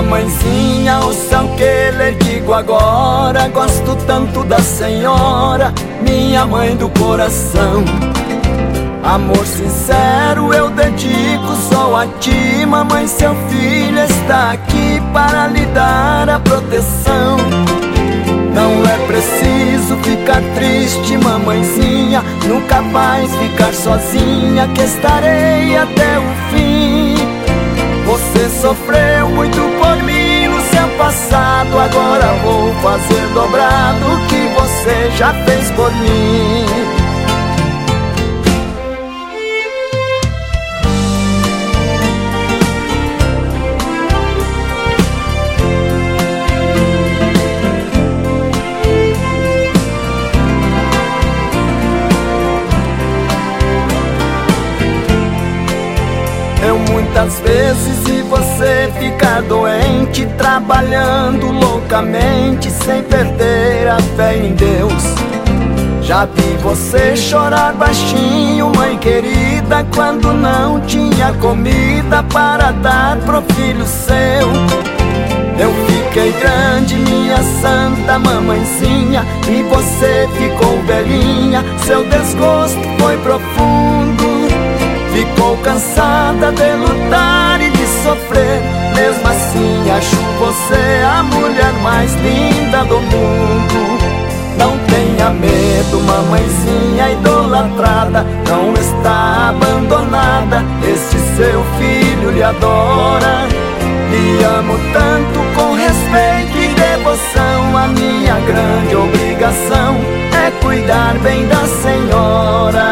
Mamãezinha, ouça o que lhe digo agora. Gosto tanto da senhora, minha mãe do coração. Amor sincero eu dedico só a ti, mamãe. Seu filho está aqui para lhe dar a proteção. Não é preciso ficar triste, mamãezinha. Nunca mais ficar sozinha, que estarei até o fim. Você sofreu muito por mim no seu passado, agora vou fazer dobrado o que você já fez por mim. Muitas vezes vi você ficar doente, trabalhando loucamente sem perder a fé em Deus. Já vi você chorar baixinho, mãe querida, quando não tinha comida para dar pro filho seu. Eu fiquei grande, minha santa mamãezinha, e você ficou velhinha. Seu desgosto foi profundo. Ficou cansada de lutar e de sofrer. Mesmo assim acho você a mulher mais linda do mundo. Não tenha medo, mamãezinha idolatrada, não está abandonada. Este seu filho lhe adora. Lhe amo tanto com respeito e devoção. A minha grande obrigação é cuidar bem da senhora.